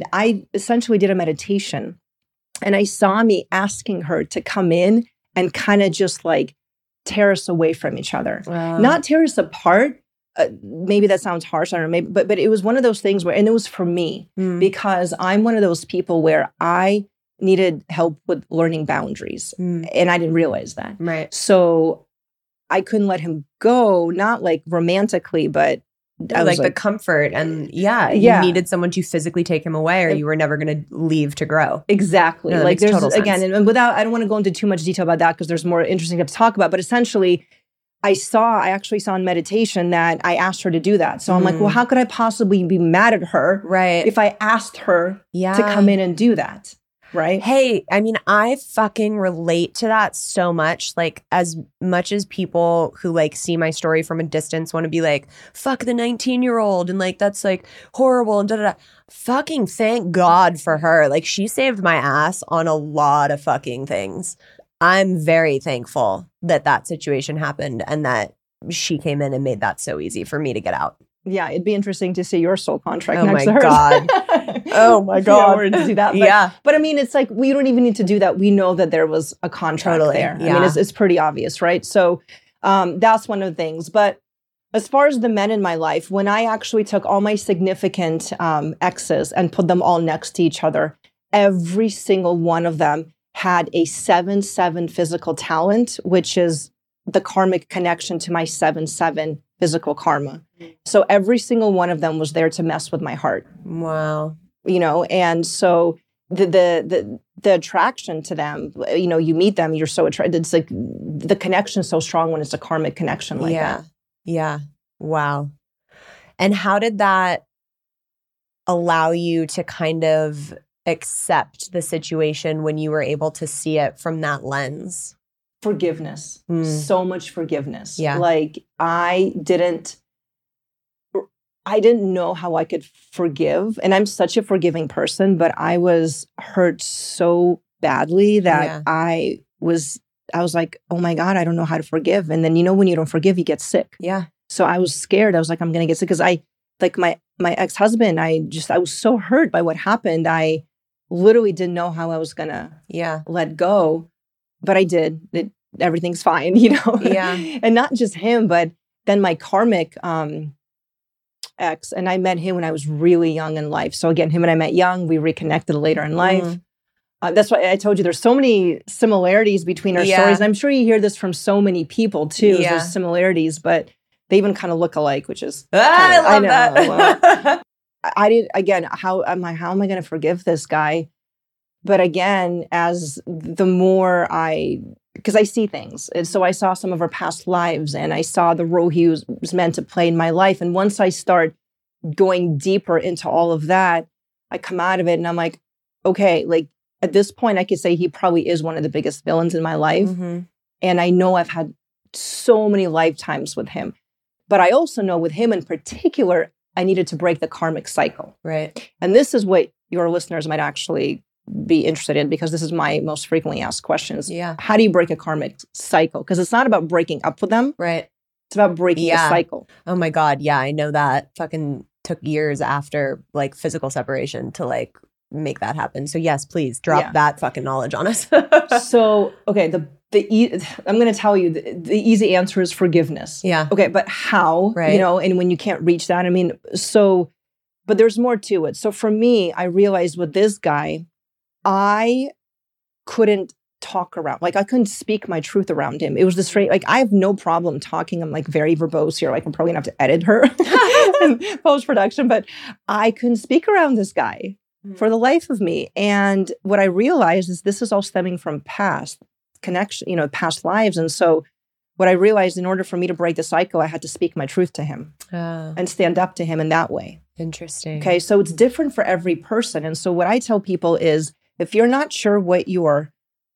I essentially did a meditation, and I saw me asking her to come in and kind of just like tear us away from each other, not tear us apart. Maybe that sounds harsh. I don't know. Maybe, but it was one of those things where, and it was for me because I'm one of those people where I needed help with learning boundaries, and I didn't realize that. Right. So I couldn't let him go, not like romantically, but like the comfort and you needed someone to physically take him away, or you were never going to leave to grow. Exactly. No, like there's total sense. Again, and without, I don't want to go into too much detail about that because there's more interesting stuff to talk about. But essentially, I actually saw in meditation that I asked her to do that. So I'm like, well, how could I possibly be mad at her if I asked her to come in and do that? Right. Hey, I mean, I fucking relate to that so much. Like, as much as people who like see my story from a distance want to be like, fuck the 19-year-old and like, that's like horrible and da-da-da. Fucking thank God for her. Like, she saved my ass on a lot of fucking things. I'm very thankful that situation happened and that she came in and made that so easy for me to get out. Yeah, it'd be interesting to see your soul contract Oh next my to hers. God. Oh my God. We're to see that. But I mean, it's like, we don't even need to do that. We know that there was a contract there. Yeah. I mean, it's pretty obvious, right? So that's one of the things. But as far as the men in my life, when I actually took all my significant exes and put them all next to each other, every single one of them had a 7-7 physical talent, which is the karmic connection to my 7-7 physical karma. So every single one of them was there to mess with my heart. Wow. And so the attraction to them, you meet them, you're so attracted. It's like the connection is so strong when it's a karmic connection like that. Yeah. Wow. And how did that allow you to kind of accept the situation when you were able to see it from that lens? Forgiveness. So much forgiveness. Yeah. Like I didn't know how I could forgive. And I'm such a forgiving person, but I was hurt so badly that I was like, oh my God, I don't know how to forgive. And then, when you don't forgive, you get sick. Yeah. So I was scared. I was like, I'm going to get sick because my ex-husband, I was so hurt by what happened. I literally didn't know how I was going to let go. But I did. Everything's fine, Yeah. And not just him, but then my karmic ex, and I met him when I was really young in life. So again, him and I met young. We reconnected later in life. That's why I told you there's so many similarities between our stories. And I'm sure you hear this from so many people too. Yeah. There's similarities, but they even kind of look alike, which is I love that. Well, I did again. How am I going to forgive this guy? But again, as the more because I see things. And so I saw some of our past lives and I saw the role he was meant to play in my life. And once I start going deeper into all of that, I come out of it and I'm like, okay, like at this point, I could say he probably is one of the biggest villains in my life. And I know I've had so many lifetimes with him. But I also know with him in particular, I needed to break the karmic cycle. Right. And this is what your listeners might actually be interested in because this is my most frequently asked questions. Yeah. How do you break a karmic cycle? Because it's not about breaking up with them. Right. It's about breaking a cycle. Oh my God. Yeah, I know that. Fucking took years after like physical separation to like make that happen. So yes, please drop Yeah. that fucking knowledge on us. So, okay, I'm going to tell you the easy answer is forgiveness. Yeah. Okay, but how? Right. You know, and when you can't reach that, I mean, so, but there's more to it. So for me, I realized with this guy, I couldn't talk around, like I couldn't speak my truth around him. It was the straight, like I have no problem talking. I'm like very verbose here. Like I'm probably gonna have to edit her in post-production, but I couldn't speak around this guy for the life of me. And what I realized is this is all stemming from past connection, you know, past lives. And so what I realized, in order for me to break the cycle, I had to speak my truth to him and stand up to him in that way. Interesting. Okay. So it's different for every person. And so what I tell people is, if you're not sure what your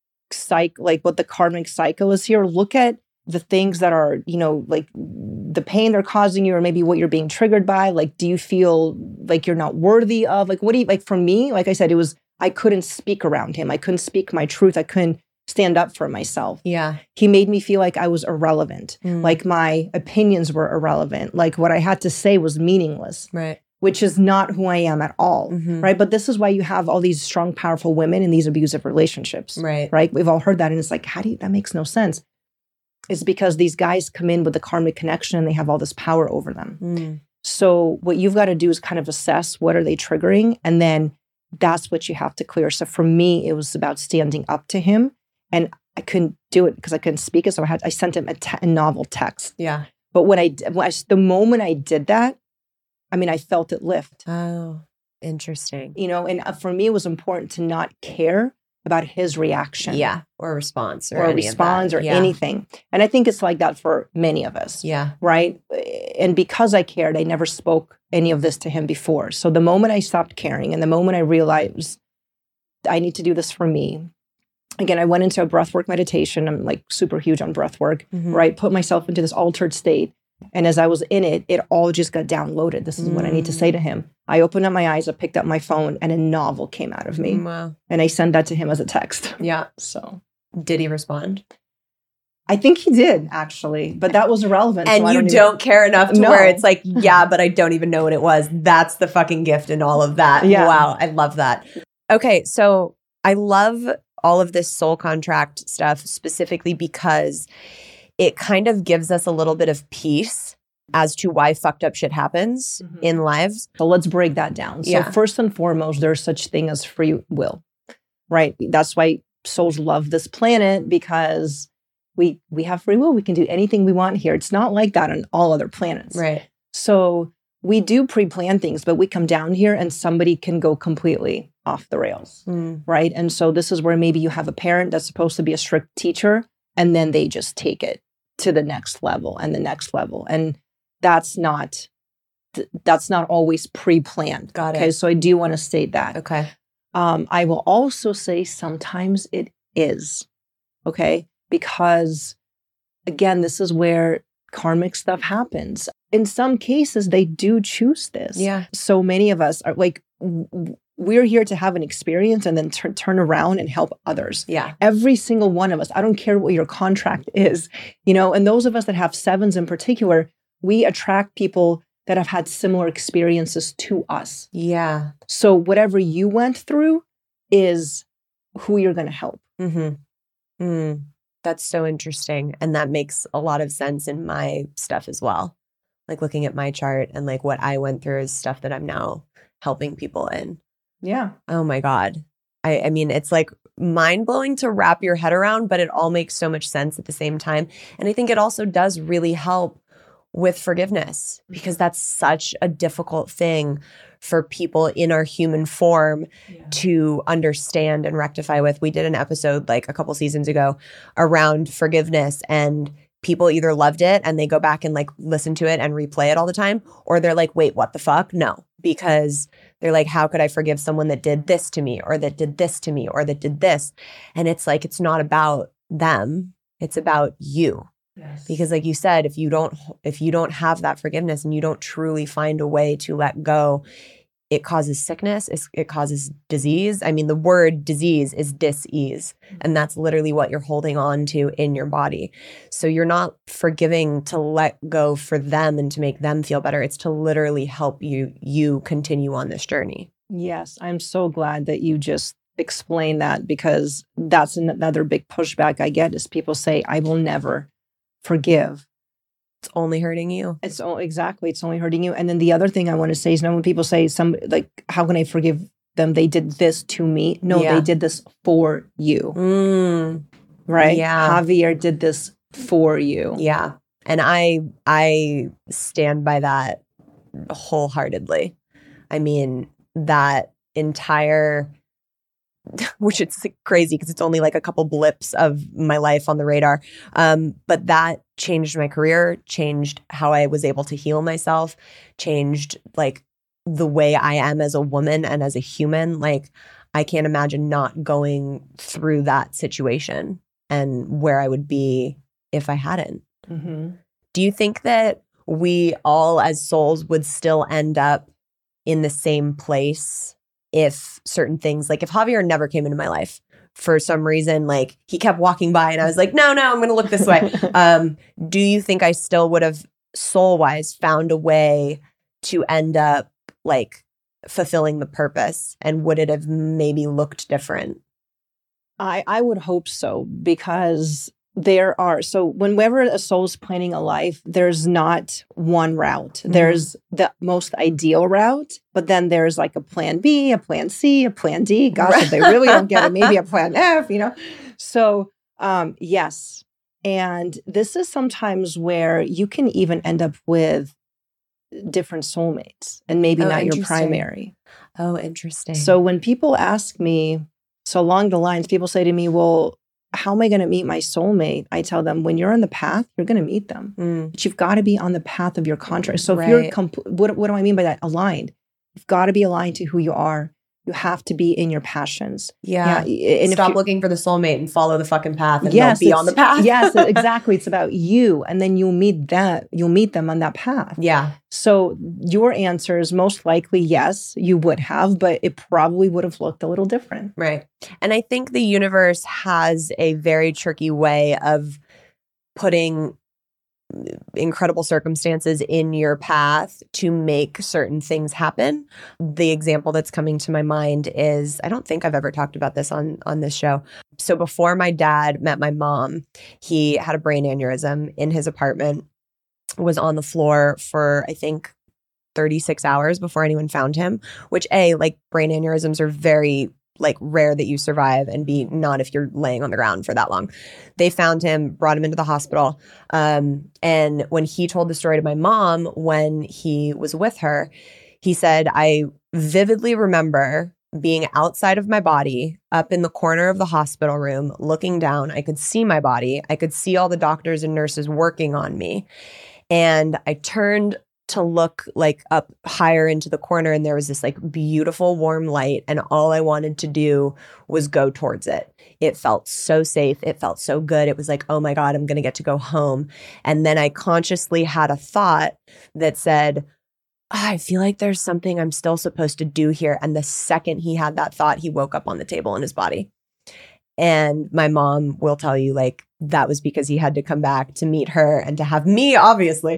like what the karmic cycle is here, look at the things that are, you know, like the pain they're causing you, or maybe what you're being triggered by. Like, do you feel like you're not worthy of, like, what do you, like for me, like I said, I couldn't speak around him. I couldn't speak my truth. I couldn't stand up for myself. Yeah. He made me feel like I was irrelevant. Like my opinions were irrelevant. Like what I had to say was meaningless. Right. Which is not who I am at all, right? But this is why you have all these strong, powerful women in these abusive relationships, Right. right? We've all heard that, and it's like, that makes no sense. It's because these guys come in with the karmic connection and they have all this power over them. So what you've got to do is kind of assess what are they triggering, and then that's what you have to clear. So for me, it was about standing up to him, and I couldn't do it because I couldn't speak it. So I sent him a novel text. Yeah. But the moment I did that, I mean, I felt it lift. Oh, interesting. You know, and for me, it was important to not care about his reaction. Yeah. Or a response Or a response or anything. And I think it's like that for many of us. Yeah. Right. And because I cared, I never spoke any of this to him before. So the moment I stopped caring and the moment I realized I need to do this for me, again, I went into a breathwork meditation. I'm like super huge on breathwork, right? Put myself into this altered state. And as I was in it, it all just got downloaded. This is what I need to say to him. I opened up my eyes, I picked up my phone, and a novel came out of me. Wow. And I sent that to him as a text. Yeah. So did he respond? I think he did, actually. But that was irrelevant. And so you don't care enough to No. where it's like, yeah, but I don't even know what it was. That's the fucking gift in all of that. Yeah. Wow. I love that. Okay. So I love all of this soul contract stuff specifically because it kind of gives us a little bit of peace as to why fucked up shit happens in lives. So let's break that down. So first and foremost, there's such thing as free will, right? That's why souls love this planet, because we have free will. We can do anything we want here. It's not like that on all other planets. Right. So we do pre-plan things, but we come down here and somebody can go completely off the rails, right? And so this is where maybe you have a parent that's supposed to be a strict teacher, and then they just take it to the next level and the next level. And that's not always pre-planned. Got it. Okay, so I do want to state that. Okay. I will also say sometimes it is, okay? Because again, this is where karmic stuff happens. In some cases, they do choose this. Yeah. So many of us are like, we're here to have an experience and then turn around and help others. Yeah. Every single one of us, I don't care what your contract is, you know, and those of us that have sevens in particular, we attract people that have had similar experiences to us. Yeah. So whatever you went through is who you're going to help. That's so interesting. And that makes a lot of sense in my stuff as well. Like looking at my chart and like what I went through is stuff that I'm now helping people in. Yeah. Oh my God. I mean, it's like mind blowing to wrap your head around, but it all makes so much sense at the same time. And I think it also does really help with forgiveness, because that's such a difficult thing for people in our human form to understand and rectify with. We did an episode like a couple seasons ago around forgiveness, and people either loved it and they go back and like listen to it and replay it all the time, or they're like, wait, what the fuck? No, because they're like, how could I forgive someone that did this to me, or that did this to me, or that did this? And it's like, it's not about them. It's about you. Yes. Because like you said, if you don't have that forgiveness and you don't truly find a way to let go, it causes sickness. It causes disease. I mean, the word disease is dis-ease, and that's literally what you're holding on to in your body. So you're not forgiving to let go for them and to make them feel better. It's to literally help you continue on this journey. Yes, I'm so glad that you just explained that, because that's another big pushback I get is people say, I will never forgive. It's only hurting you. It's only hurting you. And then the other thing I want to say is, when people say how can I forgive them? They did this to me. No, they did this for you. Right? Yeah. Javier did this for you. Yeah. And I stand by that wholeheartedly. I mean, that entire, which it's crazy because it's only like a couple blips of my life on the radar. But that changed my career, changed how I was able to heal myself, changed like the way I am as a woman and as a human. Like, I can't imagine not going through that situation and where I would be if I hadn't. Mm-hmm. Do you think that we all as souls would still end up in the same place if certain things, like if Javier never came into my life for some reason, like he kept walking by and I was like, no, I'm going to look this way. Do you think I still would have soul-wise found a way to end up like fulfilling the purpose? And would it have maybe looked different? I would hope so, because whenever a soul's planning a life, there's not one route. Mm-hmm. There's the most ideal route, but then there's like a plan B, a plan C, a plan D. Gosh, if they really don't get it, maybe a plan F, So, yes. And this is sometimes where you can even end up with different soulmates and maybe not your primary. Oh, interesting. So when people ask me, so along the lines, people say to me, well, how am I going to meet my soulmate? I tell them, when you're on the path, you're going to meet them. But you've got to be on the path of your contract. So if you're, what do I mean by that? Aligned. You've got to be aligned to who you are. You have to be in your passions. Yeah. And stop looking for the soulmate and follow the fucking path and they'll be on the path. Yes, exactly. It's about you. And then you'll meet them on that path. Yeah. So your answer is most likely yes, you would have, but it probably would have looked a little different. Right. And I think the universe has a very tricky way of putting incredible circumstances in your path to make certain things happen. The example that's coming to my mind is, I don't think I've ever talked about this on this show. So before my dad met my mom, he had a brain aneurysm in his apartment, was on the floor for, I think, 36 hours before anyone found him, which like brain aneurysms are very like rare that you survive, and B, not if you're laying on the ground for that long. They found him, brought him into the hospital. And when he told the story to my mom, when he was with her, he said, I vividly remember being outside of my body, up in the corner of the hospital room, looking down. I could see my body. I could see all the doctors and nurses working on me. And I turned to look like up higher into the corner, and there was this like beautiful warm light, and all I wanted to do was go towards it. It felt so safe. It felt so good. It was like, oh my God, I'm going to get to go home. And then I consciously had a thought that said, I feel like there's something I'm still supposed to do here. And the second he had that thought, he woke up on the table in his body. And my mom will tell you, like, that was because he had to come back to meet her and to have me, obviously.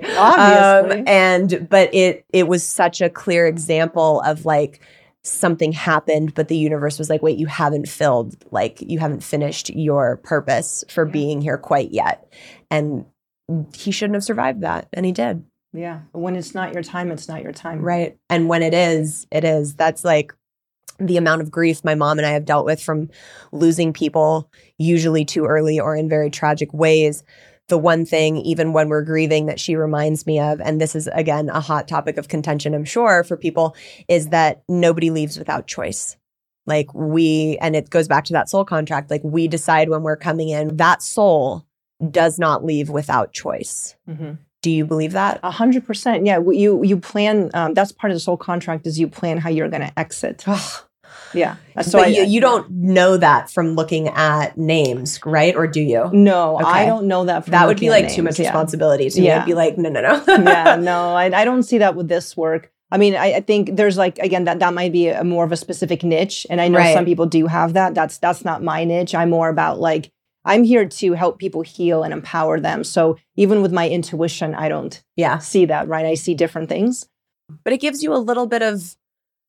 But it was such a clear example of like something happened, but the universe was like, wait, you haven't finished your purpose for being here quite yet. And he shouldn't have survived that. And he did. Yeah. When it's not your time, it's not your time. Right. And when it is, it is. That's like the amount of grief my mom and I have dealt with from losing people, usually too early or in very tragic ways. The one thing, even when we're grieving, that she reminds me of, and this is, again, a hot topic of contention, I'm sure, for people, is that nobody leaves without choice. Like and it goes back to that soul contract, like we decide when we're coming in, that soul does not leave without choice. Mm-hmm. Do you believe that? 100%. Yeah. You plan, that's part of the soul contract, is you plan how you're going to exit. Yeah. So but you don't know that from looking at names, right? Or do you? No, okay. I don't know that. That would be like too much responsibility to me. I'd be like, no. Yeah, no, I don't see that with this work. I mean, I think there's like, again, that might be a more of a specific niche. And I know some people do have that. That's not my niche. I'm more about like, I'm here to help people heal and empower them. So even with my intuition, I don't see that, right? I see different things. But it gives you a little bit of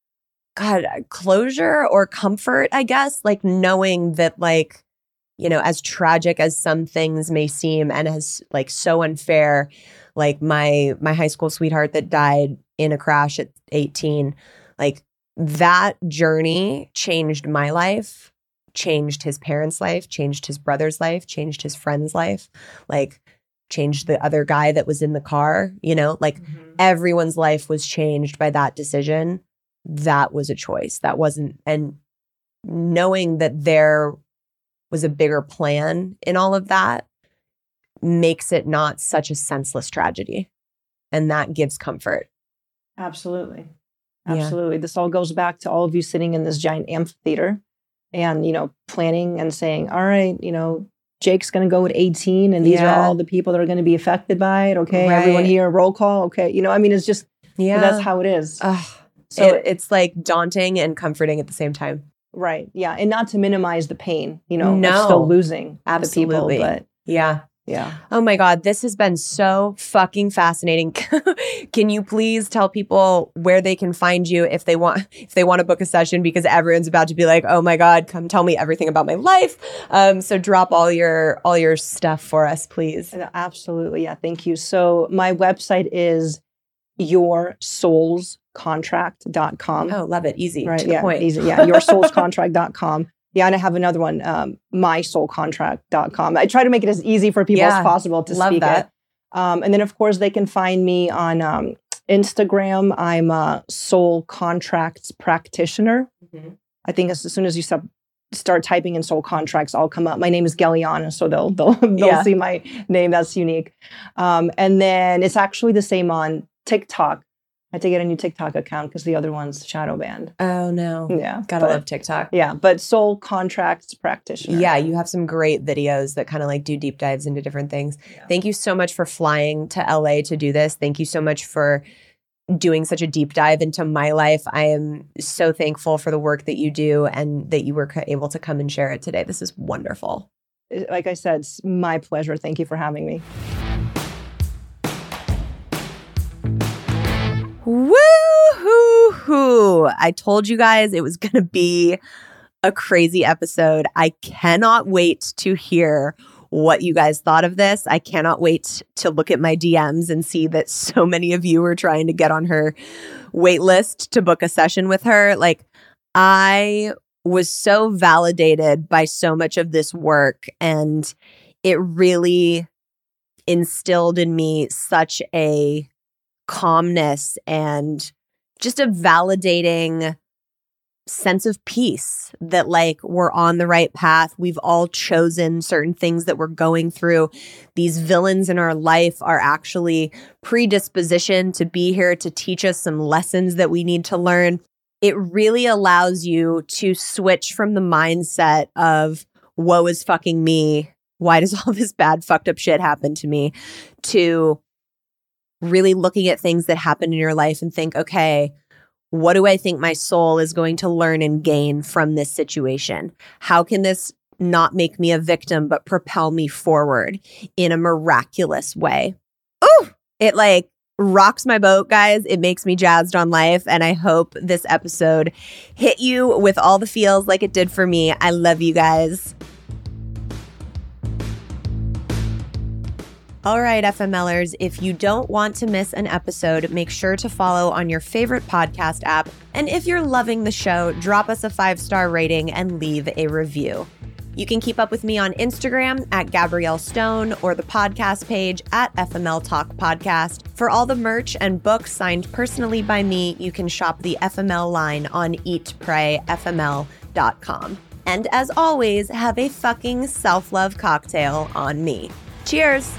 God, closure or comfort, I guess, like knowing that, like, you know, as tragic as some things may seem and as like so unfair, like my high school sweetheart that died in a crash at 18, like that journey changed my life, changed his parents' life, changed his brother's life, changed his friend's life, like changed the other guy that was in the car, you know, like everyone's life was changed by that decision. That was a choice. That wasn't, and knowing that there was a bigger plan in all of that makes it not such a senseless tragedy. And that gives comfort. Absolutely. Absolutely. Yeah. This all goes back to all of you sitting in this giant amphitheater and, you know, planning and saying, all right, you know, Jake's going to go at 18 and these are all the people that are going to be affected by it. Okay. Right. Everyone here, roll call. Okay. You know, I mean, it's just, that's how it is. So it's like daunting and comforting at the same time. Right. Yeah. And not to minimize the pain, you know, of still losing the people. But yeah. Oh my God. This has been so fucking fascinating. Can you please tell people where they can find you if they want to book a session, because everyone's about to be like, oh my God, come tell me everything about my life. So drop all your stuff for us, please. Absolutely. Yeah. Thank you. So my website is yoursoulscontract.com. Oh, love it. Easy. Right. To the point. Easy. Yeah. yoursoulscontract.com. Yeah. And I have another one, mysoulcontract.com. I try to make it as easy for people as possible to speak it. And then, of course, they can find me on Instagram. I'm a soul contracts practitioner. I think as soon as you start typing in soul contracts, I'll come up. My name is Galiana, so they'll see my name. That's unique. And then it's actually the same on TikTok. I had to get a new TikTok account because the other one's shadow banned. Oh, no. Yeah. Gotta love TikTok. Yeah. But soul contracts practitioner. Yeah. You have some great videos that kind of like do deep dives into different things. Yeah. Thank you so much for flying to LA to do this. Thank you so much for doing such a deep dive into my life. I am so thankful for the work that you do and that you were able to come and share it today. This is wonderful. Like I said, it's my pleasure. Thank you for having me. Woo-hoo-hoo. I told you guys it was going to be a crazy episode. I cannot wait to hear what you guys thought of this. I cannot wait to look at my DMs and see that so many of you are trying to get on her wait list to book a session with her. Like, I was so validated by so much of this work, and it really instilled in me such a calmness and just a validating sense of peace that like we're on the right path. We've all chosen certain things that we're going through. These villains in our life are actually predispositioned to be here to teach us some lessons that we need to learn. It really allows you to switch from the mindset of woe is fucking me, why does all this bad fucked up shit happen to me, to really looking at things that happen in your life and think, okay, what do I think my soul is going to learn and gain from this situation? How can this not make me a victim, but propel me forward in a miraculous way? Ooh, it like rocks my boat, guys. It makes me jazzed on life. And I hope this episode hit you with all the feels like it did for me. I love you guys. All right, FMLers, if you don't want to miss an episode, make sure to follow on your favorite podcast app. And if you're loving the show, drop us a 5-star rating and leave a review. You can keep up with me on Instagram at Gabrielle Stone or the podcast page at FML Talk Podcast. For all the merch and books signed personally by me, you can shop the FML line on eatprayfml.com. And as always, have a fucking self-love cocktail on me. Cheers!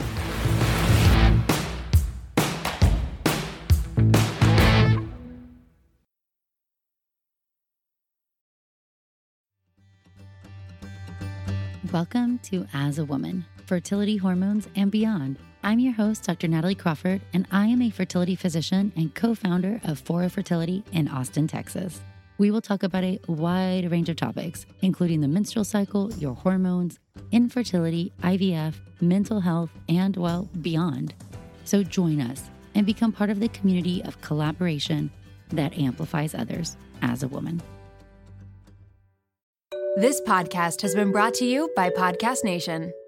Welcome to As a Woman, Fertility Hormones and Beyond. I'm your host, Dr. Natalie Crawford, and I am a fertility physician and co-founder of Fora Fertility in Austin, Texas. We will talk about a wide range of topics, including the menstrual cycle, your hormones, infertility, IVF, mental health, and, well, beyond. So join us and become part of the community of collaboration, that amplifies others as a woman. This podcast has been brought to you by Podcast Nation.